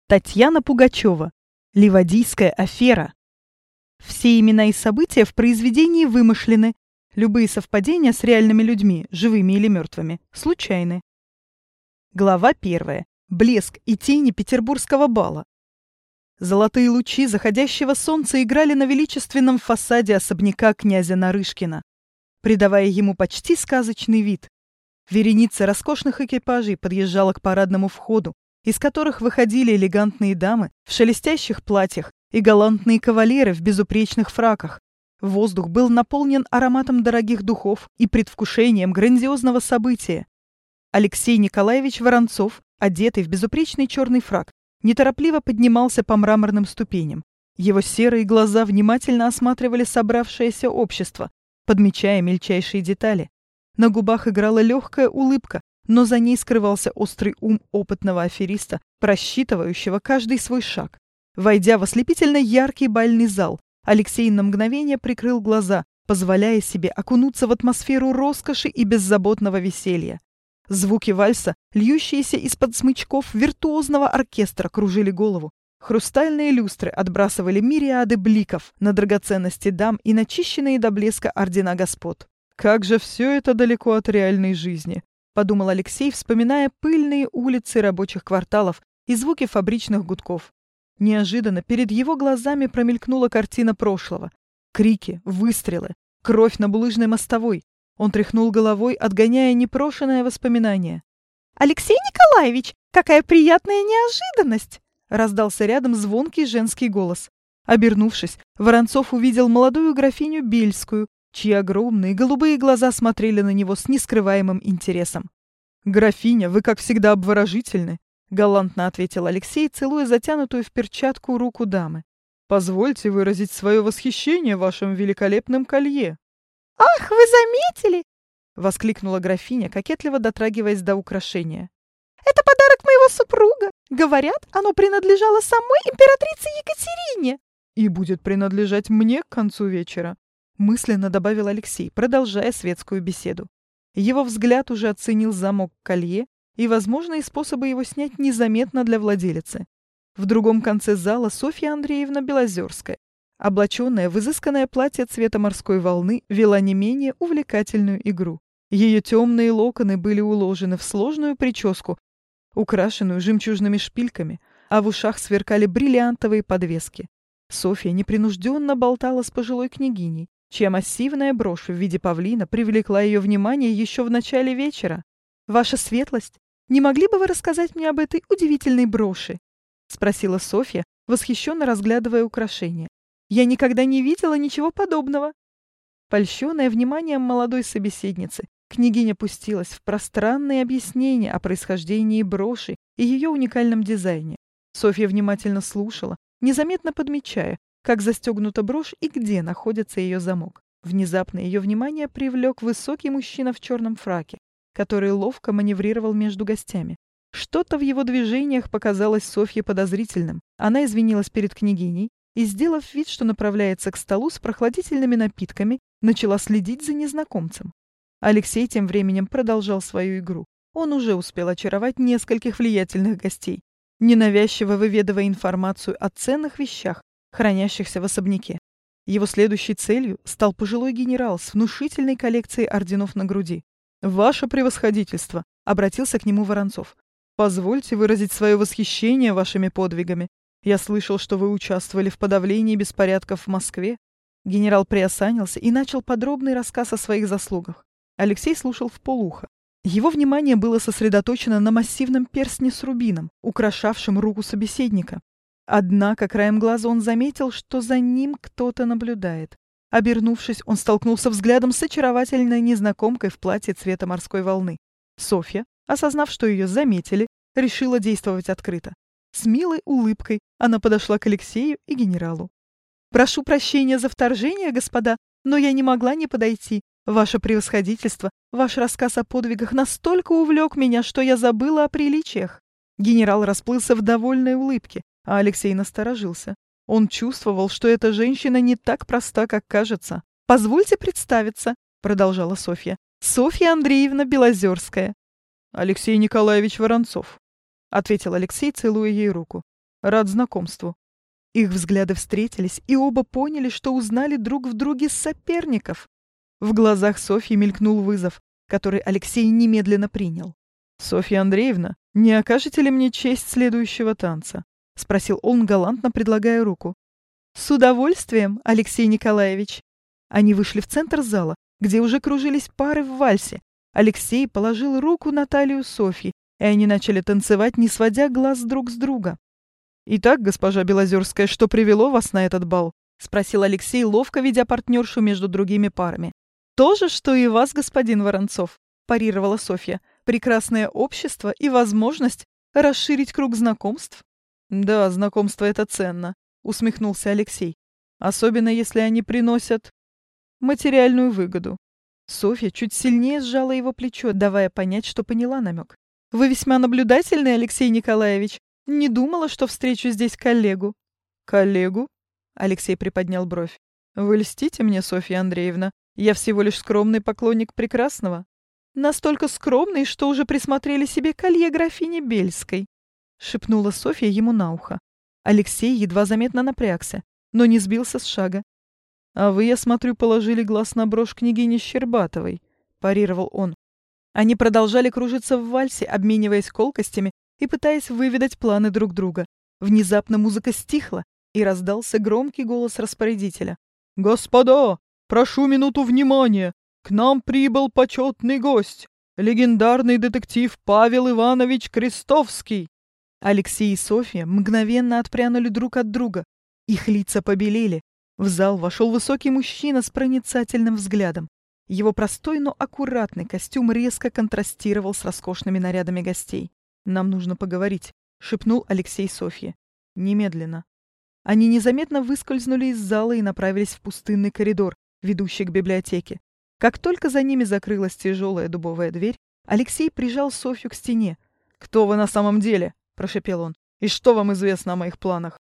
Татьяна Пугачева. Ливадийская афера. Все имена и события в произведении вымышлены. Любые совпадения с реальными людьми, живыми или мертвыми, случайны. Глава 1. Блеск и тени петербургского бала. Золотые лучи заходящего солнца играли на величественном фасаде особняка князя Нарышкина, придавая ему почти сказочный вид. Вереница роскошных экипажей подъезжала к парадному входу, из которых выходили элегантные дамы в шелестящих платьях и галантные кавалеры в безупречных фраках. Воздух был наполнен ароматом дорогих духов и предвкушением грандиозного события. Алексей Николаевич Воронцов, одетый в безупречный черный фрак, неторопливо поднимался по мраморным ступеням. Его серые глаза внимательно осматривали собравшееся общество, подмечая мельчайшие детали. На губах играла легкая улыбка, но за ней скрывался острый ум опытного афериста, просчитывающего каждый свой шаг. Войдя в ослепительно яркий бальный зал, Алексей на мгновение прикрыл глаза, позволяя себе окунуться в атмосферу роскоши и беззаботного веселья. Звуки вальса, льющиеся из-под смычков виртуозного оркестра, кружили голову. Хрустальные люстры отбрасывали мириады бликов на драгоценности дам и начищенные до блеска ордена господ. «Как же все это далеко от реальной жизни!» — подумал Алексей, вспоминая пыльные улицы рабочих кварталов и звуки фабричных гудков. Неожиданно перед его глазами промелькнула картина прошлого. Крики, выстрелы, кровь на булыжной мостовой. Он тряхнул головой, отгоняя непрошенное воспоминание. «Алексей Николаевич, какая приятная неожиданность!» — раздался рядом звонкий женский голос. Обернувшись, Воронцов увидел молодую графиню Бельскую, чьи огромные голубые глаза смотрели на него с нескрываемым интересом. «Графиня, вы, как всегда, обворожительны», — галантно ответил Алексей, целуя затянутую в перчатку руку дамы. «Позвольте выразить свое восхищение вашим великолепным колье». «Ах, вы заметили?» — воскликнула графиня, кокетливо дотрагиваясь до украшения. «Это подарок моего супруга. Говорят, оно принадлежало самой императрице Екатерине». «И будет принадлежать мне к концу вечера», — мысленно добавил Алексей, продолжая светскую беседу. Его взгляд уже оценил замок колье и возможные способы его снять незаметно для владелицы. В другом конце зала Софья Андреевна Белозерская, облаченная в изысканное платье цвета морской волны, вела не менее увлекательную игру. Ее темные локоны были уложены в сложную прическу, украшенную жемчужными шпильками, а в ушах сверкали бриллиантовые подвески. Софья непринужденно болтала с пожилой княгиней, чья массивная брошь в виде павлина привлекла ее внимание еще в начале вечера. «Ваша светлость, не могли бы вы рассказать мне об этой удивительной броши?» — спросила Софья, восхищенно разглядывая украшение. «Я никогда не видела ничего подобного». Польщенная вниманием молодой собеседницы, княгиня пустилась в пространные объяснения о происхождении броши и ее уникальном дизайне. Софья внимательно слушала, незаметно подмечая, как застегнута брошь и где находится ее замок. Внезапно ее внимание привлек высокий мужчина в черном фраке, который ловко маневрировал между гостями. Что-то в его движениях показалось Софье подозрительным. Она извинилась перед княгиней и, сделав вид, что направляется к столу с прохладительными напитками, начала следить за незнакомцем. Алексей тем временем продолжал свою игру. Он уже успел очаровать нескольких влиятельных гостей, ненавязчиво выведывая информацию о ценных вещах, хранящихся в особняке. Его следующей целью стал пожилой генерал с внушительной коллекцией орденов на груди. «Ваше превосходительство!» — обратился к нему Воронцов. «Позвольте выразить свое восхищение вашими подвигами. Я слышал, что вы участвовали в подавлении беспорядков в Москве». Генерал приосанился и начал подробный рассказ о своих заслугах. Алексей слушал вполуха. Его внимание было сосредоточено на массивном перстне с рубином, украшавшем руку собеседника. Однако краем глаза он заметил, что за ним кто-то наблюдает. Обернувшись, он столкнулся взглядом с очаровательной незнакомкой в платье цвета морской волны. Софья, осознав, что ее заметили, решила действовать открыто. С милой улыбкой она подошла к Алексею и генералу. «Прошу прощения за вторжение, господа, но я не могла не подойти. Ваше превосходительство, ваш рассказ о подвигах настолько увлек меня, что я забыла о приличиях». Генерал расплылся в довольной улыбке, а Алексей насторожился. Он чувствовал, что эта женщина не так проста, как кажется. «Позвольте представиться», — продолжала Софья. «Софья Андреевна Белозерская». «Алексей Николаевич Воронцов», — ответил Алексей, целуя ей руку. Рад знакомству». Их взгляды встретились, и оба поняли, что узнали друг в друге соперников. В глазах Софьи мелькнул вызов, который Алексей немедленно принял. «Софья Андреевна, не окажете ли мне честь следующего танца?» — спросил он, галантно предлагая руку. «С удовольствием, Алексей Николаевич». Они вышли в центр зала, где уже кружились пары в вальсе. Алексей положил руку на талию Софьи, и они начали танцевать, не сводя глаз друг с друга. «Итак, госпожа Белозерская, что привело вас на этот бал?» — спросил Алексей, ловко ведя партнершу между другими парами. «То же, что и вас, господин Воронцов», — парировала Софья. «Прекрасное общество и возможность расширить круг знакомств». «Да, знакомство — это ценно», — усмехнулся Алексей. «Особенно, если они приносят материальную выгоду». Софья чуть сильнее сжала его плечо, давая понять, что поняла намек. «Вы весьма наблюдательный, Алексей Николаевич. Не думала, что встречу здесь коллегу». «Коллегу?» — Алексей приподнял бровь. «Вы льстите мне, Софья Андреевна. Я всего лишь скромный поклонник прекрасного». «Настолько скромный, что уже присмотрели себе колье графини Бельской», — шепнула Софья ему на ухо. Алексей едва заметно напрягся, но не сбился с шага. «А вы, я смотрю, положили глаз на брошь княгини Щербатовой», — парировал он. Они продолжали кружиться в вальсе, обмениваясь колкостями и пытаясь выведать планы друг друга. Внезапно музыка стихла, и раздался громкий голос распорядителя. «Господа, прошу минуту внимания! К нам прибыл почетный гость, легендарный детектив Павел Иванович Крестовский!» Алексей и Софья мгновенно отпрянули друг от друга. Их лица побелели. В зал вошел высокий мужчина с проницательным взглядом. Его простой, но аккуратный костюм резко контрастировал с роскошными нарядами гостей. «Нам нужно поговорить», — шепнул Алексей Софье. «Немедленно». Они незаметно выскользнули из зала и направились в пустынный коридор, ведущий к библиотеке. Как только за ними закрылась тяжелая дубовая дверь, Алексей прижал Софью к стене. «Кто вы на самом деле?» — прошепел он. «И что вам известно о моих планах?»